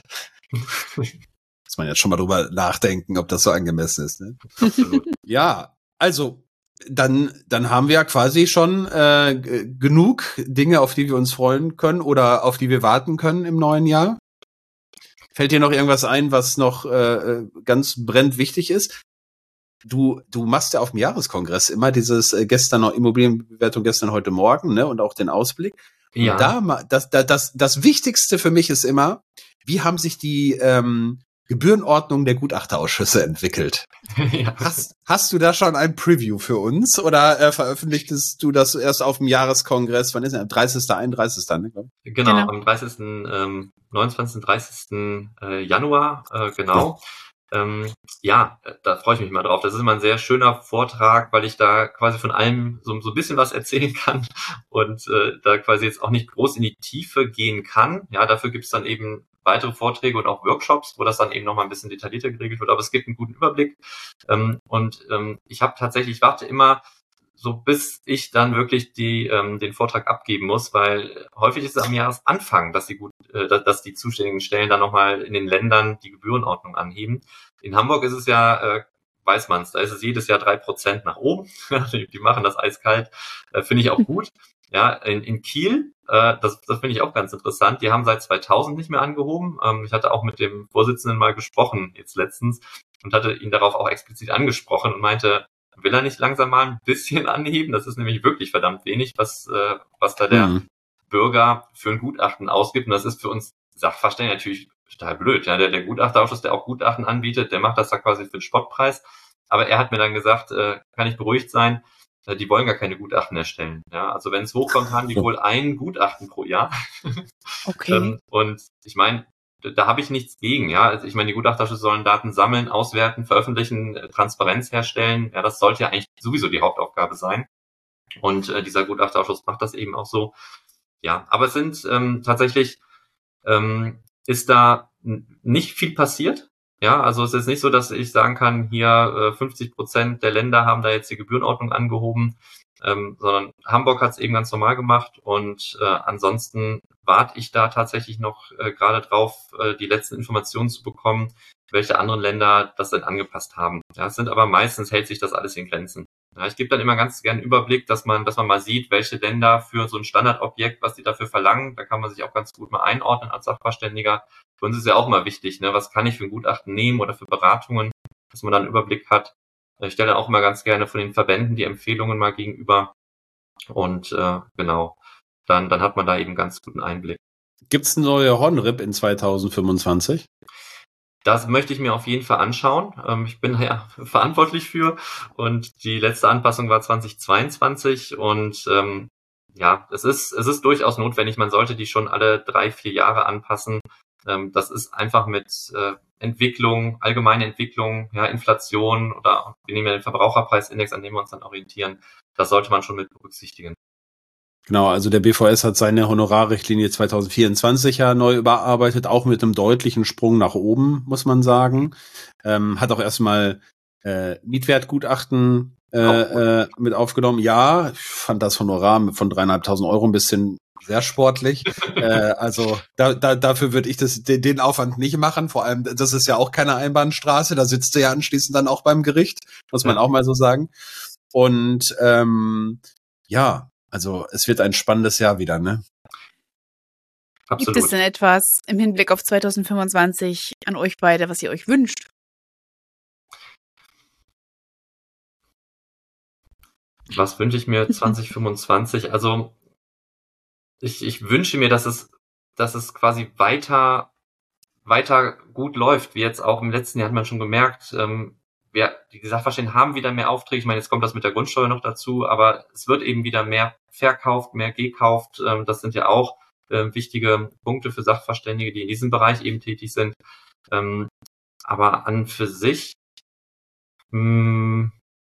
Muss man jetzt schon mal drüber nachdenken, ob das so angemessen ist. Ne? Absolut. Ja, also dann dann haben wir ja quasi schon äh, g- genug Dinge, auf die wir uns freuen können oder auf die wir warten können im neuen Jahr. Fällt dir noch irgendwas ein, was noch äh, ganz brennend wichtig ist? Du du machst ja auf dem Jahreskongress immer dieses äh, gestern noch Immobilienbewertung gestern heute Morgen, ne, und auch den Ausblick. Und Ja. da ma- das das das das Wichtigste für mich ist immer, wie haben sich die ähm, Gebührenordnung der Gutachterausschüsse entwickelt? ja. Hast, hast du da schon ein Preview für uns oder äh, veröffentlichtest du das erst auf dem Jahreskongress? Wann ist es? Am dreißigsten, einunddreißigsten Ne, glaub ich? Genau, Genau. am dreißigsten Ähm, neunundzwanzigsten dreißigsten Äh, Januar, äh, genau. Ähm, ja, äh, da freue ich mich mal drauf. Das ist immer ein sehr schöner Vortrag, weil ich da quasi von allem so, so ein bisschen was erzählen kann und äh, da quasi jetzt auch nicht groß in die Tiefe gehen kann. Ja, dafür gibt es dann eben weitere Vorträge und auch Workshops, wo das dann eben nochmal ein bisschen detaillierter geregelt wird. Aber es gibt einen guten Überblick. Ähm, und ähm, ich habe tatsächlich, ich warte immer so, bis ich dann wirklich die ähm, den Vortrag abgeben muss, weil häufig ist es am Jahresanfang, dass die gut, äh, dass die zuständigen Stellen dann nochmal in den Ländern die Gebührenordnung anheben. In Hamburg ist es ja, äh, weiß man's, da ist es jedes Jahr drei Prozent nach oben. die, die machen das eiskalt, äh, finde ich auch gut. Ja, in, in Kiel, äh, das, das finde ich auch ganz interessant. Die haben seit zweitausend nicht mehr angehoben. Ähm, ich hatte auch mit dem Vorsitzenden mal gesprochen jetzt letztens und hatte ihn darauf auch explizit angesprochen und meinte, will er nicht langsam mal ein bisschen anheben? Das ist nämlich wirklich verdammt wenig, was äh, was da der Mhm. Bürger für ein Gutachten ausgibt. Und das ist für uns Sachverständige natürlich total blöd. Ja, der, der Gutachterausschuss, der auch Gutachten anbietet, der macht das da quasi für den Spottpreis. Aber er hat mir dann gesagt, äh, kann ich beruhigt sein, äh, die wollen gar keine Gutachten erstellen. Ja, also wenn es hochkommt, haben die wohl ein Gutachten pro Jahr. Okay. Ähm, und ich meine, da, da habe ich nichts gegen. Ja, also ich meine, die Gutachterausschüsse sollen Daten sammeln, auswerten, veröffentlichen, äh, Transparenz herstellen. Ja, das sollte ja eigentlich sowieso die Hauptaufgabe sein. Und äh, dieser Gutachterausschuss macht das eben auch so. Ja, aber es sind ähm, tatsächlich ähm, ist da n- nicht viel passiert. Ja, also es ist nicht so, dass ich sagen kann, hier äh, fünfzig Prozent der Länder haben da jetzt die Gebührenordnung angehoben, ähm, sondern Hamburg hat es eben ganz normal gemacht und äh, ansonsten warte ich da tatsächlich noch äh, gerade drauf, äh, die letzten Informationen zu bekommen, welche anderen Länder das denn angepasst haben. Ja, es sind aber meistens hält sich das alles in Grenzen. Ja, ich gebe dann immer ganz gerne einen Überblick, dass man, dass man mal sieht, welche Länder für so ein Standardobjekt, was die dafür verlangen, da kann man sich auch ganz gut mal einordnen als Sachverständiger. Für uns ist ja auch immer wichtig, ne, was kann ich für ein Gutachten nehmen oder für Beratungen, dass man dann einen Überblick hat. Ich stelle auch immer ganz gerne von den Verbänden die Empfehlungen mal gegenüber und äh, genau, dann, dann hat man da eben ganz guten Einblick. Gibt's eine neue Hornrip in zweitausendfünfundzwanzig? Das möchte ich mir auf jeden Fall anschauen. Ähm, ich bin ja verantwortlich für und die letzte Anpassung war zweitausendzweiundzwanzig und ähm, ja, es ist es ist durchaus notwendig. Man sollte die schon alle drei, vier Jahre anpassen. Ähm, das ist einfach mit äh, Entwicklung, allgemeine Entwicklung, ja, Inflation oder wir nehmen ja den Verbraucherpreisindex, an dem wir uns dann orientieren. Das sollte man schon mit berücksichtigen. Genau, also der B V S hat seine Honorarrichtlinie zweitausendvierundzwanzig ja neu überarbeitet, auch mit einem deutlichen Sprung nach oben, muss man sagen. Ähm, hat auch erstmal äh, Mietwertgutachten äh, äh, mit aufgenommen. Ja, ich fand das Honorar von dreieinhalbtausend Euro ein bisschen sehr sportlich. äh, also da, da, dafür würde ich das, den, den Aufwand nicht machen. Vor allem, das ist ja auch keine Einbahnstraße. Da sitzt du ja anschließend dann auch beim Gericht, muss man ja auch mal so sagen. Und ähm, ja, also es wird ein spannendes Jahr wieder, ne? Absolut. Gibt es denn etwas im Hinblick auf zwanzig fünfundzwanzig an euch beide, was ihr euch wünscht? Was wünsche ich mir zwanzig fünfundzwanzig? Also ich, ich wünsche mir, dass es, dass es quasi weiter, weiter gut läuft, wie jetzt auch im letzten Jahr hat man schon gemerkt. Ähm, wir, die Sachverständigen haben wieder mehr Aufträge. Ich meine, jetzt kommt das mit der Grundsteuer noch dazu, aber es wird eben wieder mehr verkauft, mehr gekauft. Ähm, das sind ja auch äh, wichtige Punkte für Sachverständige, die in diesem Bereich eben tätig sind. Ähm, aber an für sich, mh,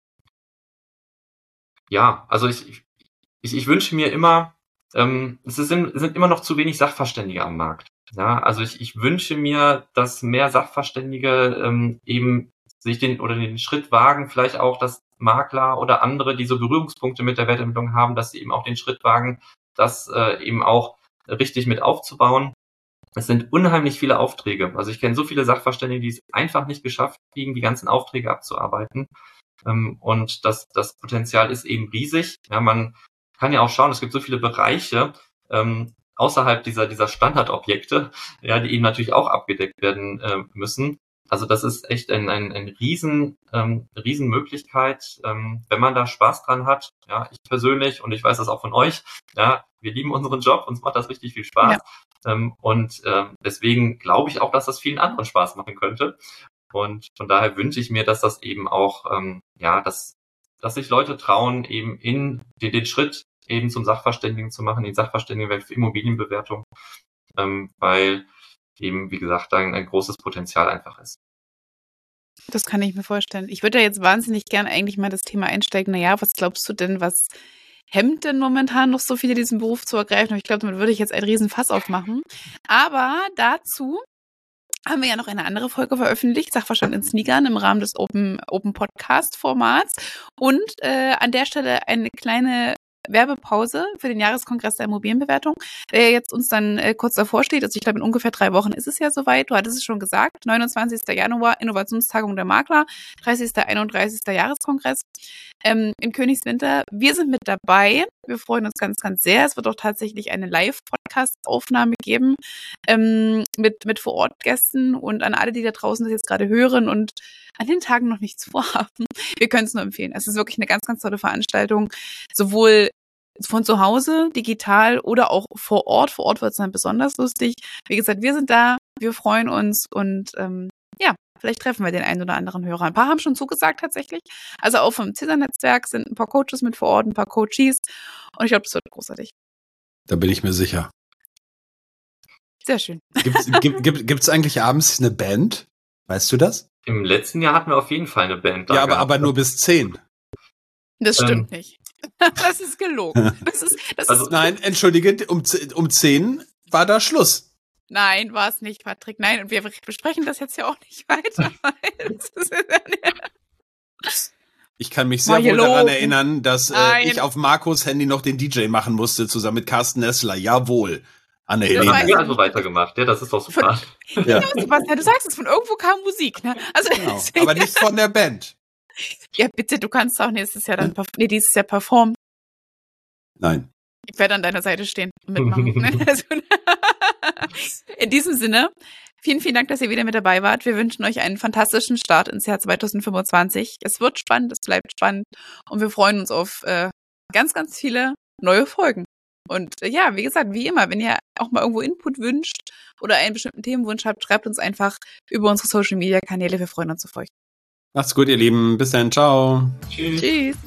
ja, also ich, ich, ich wünsche mir immer, ähm, es sind, es sind immer noch zu wenig Sachverständige am Markt. Ja, also ich, ich wünsche mir, dass mehr Sachverständige ähm, eben sich den oder den Schritt wagen, vielleicht auch, dass Makler oder andere, die so Berührungspunkte mit der Wertermittlung haben, dass sie eben auch den Schritt wagen, das äh, eben auch richtig mit aufzubauen. Es sind unheimlich viele Aufträge. Also ich kenne so viele Sachverständige, die es einfach nicht geschafft kriegen, die ganzen Aufträge abzuarbeiten. Ähm, und das, das Potenzial ist eben riesig. Ja, man kann ja auch schauen, es gibt so viele Bereiche ähm, außerhalb dieser, dieser Standardobjekte, ja, die eben natürlich auch abgedeckt werden äh, müssen. Also das ist echt ein, ein, ein riesen, ähm, riesen Möglichkeit, ähm, wenn man da Spaß dran hat. Ja, ich persönlich und ich weiß das auch von euch. Ja, wir lieben unseren Job, uns macht das richtig viel Spaß. Ja. Ähm, und ähm, deswegen glaube ich auch, dass das vielen anderen Spaß machen könnte. Und von daher wünsche ich mir, dass das eben auch, ähm, ja, dass, dass sich Leute trauen, eben in den, den Schritt eben zum Sachverständigen zu machen, den Sachverständigenwerk für Immobilienbewertung, ähm, weil eben, wie gesagt, da ein, ein großes Potenzial einfach ist. Das kann ich mir vorstellen. Ich würde ja jetzt wahnsinnig gern eigentlich mal das Thema einsteigen. Naja, was glaubst du denn, was hemmt denn momentan noch so viele, diesen Beruf zu ergreifen? Und ich glaube, damit würde ich jetzt einen riesen Fass aufmachen. Aber dazu haben wir ja noch eine andere Folge veröffentlicht, Sachverstand in Sneakern im Rahmen des Open, Open Podcast Formats. Und äh, an der Stelle eine kleine Werbepause für den Jahreskongress der Immobilienbewertung, der jetzt uns dann äh, kurz davor steht. Also ich glaube, in ungefähr drei Wochen ist es ja soweit. Du hattest es schon gesagt. neunundzwanzigster Januar, Innovationstagung der Makler, dreißigster einunddreißigster Jahreskongress ähm, in Königswinter. Wir sind mit dabei. Wir freuen uns ganz, ganz sehr. Es wird auch tatsächlich eine Live-Podcast-Aufnahme geben ähm, mit, mit Vor-Ort-Gästen und an alle, die da draußen das jetzt gerade hören und an den Tagen noch nichts vorhaben. Wir können es nur empfehlen. Es ist wirklich eine ganz, ganz tolle Veranstaltung. Sowohl von zu Hause, digital oder auch vor Ort. Vor Ort wird es dann besonders lustig. Wie gesagt, wir sind da, wir freuen uns und ähm, ja, vielleicht treffen wir den einen oder anderen Hörer. Ein paar haben schon zugesagt tatsächlich. Also auch vom Cäsar-Netzwerk sind ein paar Coaches mit vor Ort, ein paar Coaches und ich glaube, das wird großartig. Da bin ich mir sicher. Sehr schön. Gibt's, gibt, gibt, gibt's eigentlich abends eine Band? Weißt du das? Im letzten Jahr hatten wir auf jeden Fall eine Band. Ja, aber, aber nur bis zehn. Das stimmt ähm. nicht. Das ist gelogen. Das ist, das also, ist nein, entschuldige, um, um zehn war da Schluss. Nein, war es nicht, Patrick. Nein, und wir besprechen das jetzt ja auch nicht weiter. Ich kann mich sehr wohl daran erinnern, dass äh, ich auf Markus Handy noch den D J machen musste, zusammen mit Carsten Nessler. Jawohl. Anne-Helene. Das haben wir also weitergemacht. Ja, das ist doch super. Von, ja. Ja, Sebastian, du sagst es, von irgendwo kam Musik. Ne? Also, genau. Aber nicht von der Band. Ja, bitte, du kannst auch nächstes Jahr dann, nee, dieses Jahr performen. Nein. Ich werde an deiner Seite stehen und mitmachen. Also, in diesem Sinne, vielen, vielen Dank, dass ihr wieder mit dabei wart. Wir wünschen euch einen fantastischen Start ins Jahr zwanzig fünfundzwanzig. Es wird spannend, es bleibt spannend und wir freuen uns auf äh, ganz, ganz viele neue Folgen. Und äh, ja, wie gesagt, wie immer, wenn ihr auch mal irgendwo Input wünscht oder einen bestimmten Themenwunsch habt, schreibt uns einfach über unsere Social-Media-Kanäle. Wir freuen uns auf euch. Macht's gut, ihr Lieben. Bis dann. Ciao. Tschüss. Tschüss.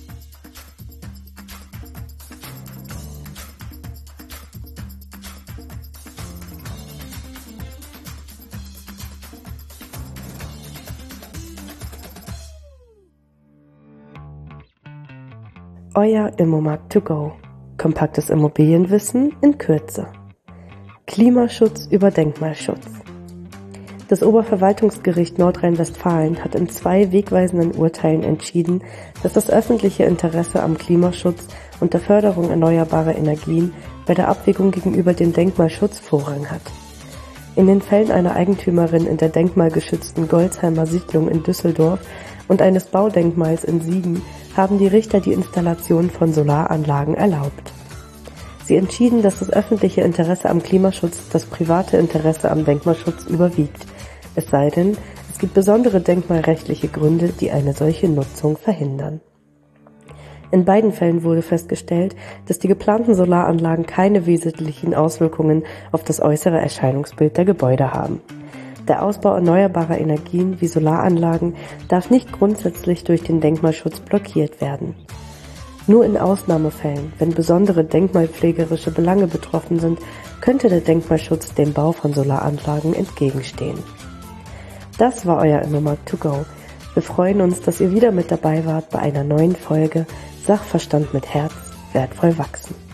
Euer Immomarkt to go. Kompaktes Immobilienwissen in Kürze. Klimaschutz über Denkmalschutz. Das Oberverwaltungsgericht Nordrhein-Westfalen hat in zwei wegweisenden Urteilen entschieden, dass das öffentliche Interesse am Klimaschutz und der Förderung erneuerbarer Energien bei der Abwägung gegenüber dem Denkmalschutz Vorrang hat. In den Fällen einer Eigentümerin in der denkmalgeschützten Golzheimer Siedlung in Düsseldorf und eines Baudenkmals in Siegen haben die Richter die Installation von Solaranlagen erlaubt. Sie entschieden, dass das öffentliche Interesse am Klimaschutz das private Interesse am Denkmalschutz überwiegt, es sei denn, es gibt besondere denkmalrechtliche Gründe, die eine solche Nutzung verhindern. In beiden Fällen wurde festgestellt, dass die geplanten Solaranlagen keine wesentlichen Auswirkungen auf das äußere Erscheinungsbild der Gebäude haben. Der Ausbau erneuerbarer Energien wie Solaranlagen darf nicht grundsätzlich durch den Denkmalschutz blockiert werden. Nur in Ausnahmefällen, wenn besondere denkmalpflegerische Belange betroffen sind, könnte der Denkmalschutz dem Bau von Solaranlagen entgegenstehen. Das war euer Immomark to go. Wir freuen uns, dass ihr wieder mit dabei wart bei einer neuen Folge Sachverstand mit Herz, wertvoll wachsen.